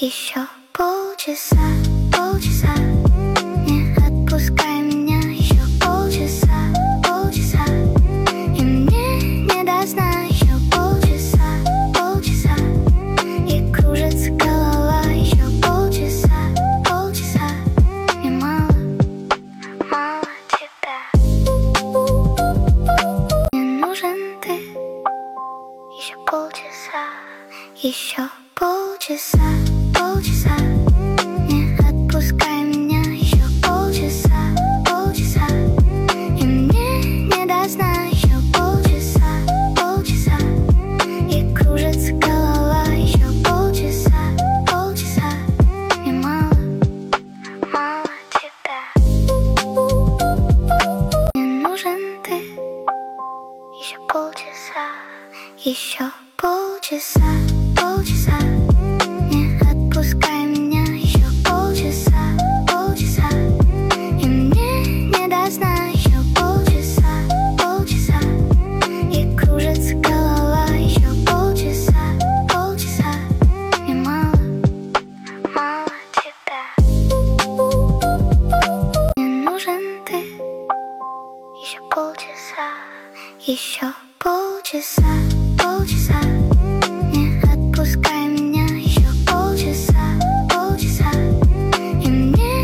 Еще полчаса, полчаса. Не отпускай меня еще полчаса, полчаса. И мне не до сна еще полчаса, полчаса. И кружится голова еще полчаса, полчаса. И мало, мало тебя. Мне нужен ты. Еще полчаса, еще полчаса, полчаса. Не отпускай меня еще полчаса, полчаса. И мне не до сна еще полчаса, полчаса. И кружится голова еще полчаса, полчаса. И мало, мало тебя. Мне нужен ты. Еще полчаса, еще полчаса, полчаса. Не отпускай меня еще полчаса, полчаса. И мне не до сна еще полчаса, полчаса. И кружится голова еще полчаса, полчаса. И мало, мало тебя. Мне нужен ты. Еще полчаса, еще полчаса, полчаса.